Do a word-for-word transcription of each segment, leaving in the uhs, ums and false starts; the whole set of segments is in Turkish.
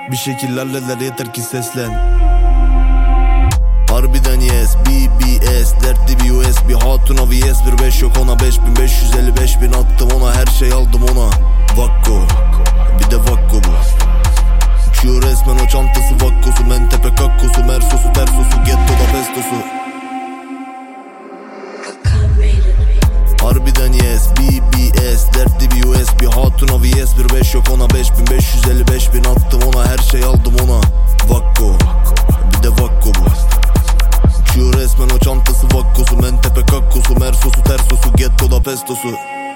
Bir şekil halleder, yeter ki seslen. Harbiden yes, B B S, dertli bir U S B, hatuna V S bir beş yok ona, beş bin beş yüz elli beş bin attım ona, her şey aldım ona. Vakko, bir de Vakko bu. Uçuyor resmen o çantası Vakkosu, Mentepe kakkosu, Mersosu, Tersosu, Getto'da pestosu. Harbiden yes, B B S, dertli bir U S B, hatuna V S bir beş yok ona, beş bin beş yüz elli beş bin attım ona, her şey aldım ona. Vakko, bir de Vakko bu. Uçuyor resmen o çantası Vakkosu, Mentepe kakkosu, Mersosu, Tersosu, Getto'da pestosu.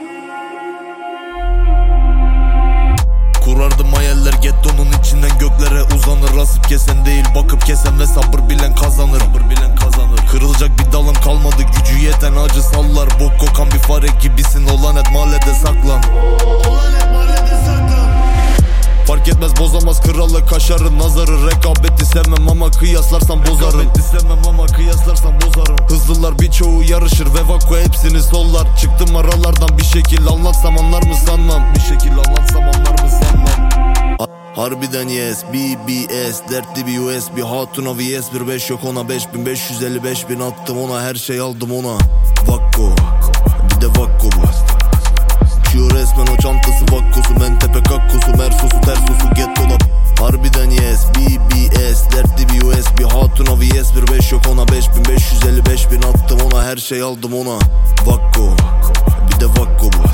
Kurardım hayaller gettonun içinden göklere uzanır. Rasip kesen değil, bakıp kesen ve sabır bilen kazanır. Sabır bilen kazanır. Kırılacak bir dalım kalmadı, gücü yeten acı sallar. Bok kokan bir fare gibisin, olan et mahallede saklan. Olan et mahallede saklan. Fark etmez, bozamaz kralı kaşarı nazarı. Rekabeti sevmem ama kıyaslarsan bozarım. Rekabeti sevmem ama kıyaslarsan bozarım. Hızlılar birçoğu yarışır ve Vakko hepsini sollar. Çıktım aralardan bir şekil, anlatsam anlar mı sanmam. Bir şekil anlatsam anlar mı sanmam. Harbiden yes, B B S, dertli bir U S B, hatuna V S bir beş yok ona, beş bin beş yüz elli beş bin attım ona, her şey aldım ona. Vakko, bir de Vakko bu. Uçuyor resmen o çantası Vakkosu, Mentepe kakkosu, Mersosu, Tersosu, Getto'da. Harbiden yes, B B S, dertli bir U S B, hatuna V S bir beş yok ona, beş bin beş yüz elli beş bin attım ona, her şey aldım ona. Vakko, bir de Vakko bu.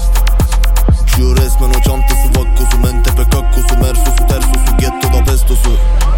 Uçuyor resmen o çantası Vakkosu, Mentepe kakkosu, Mersosu, Tersosu, Getto'da pestosu.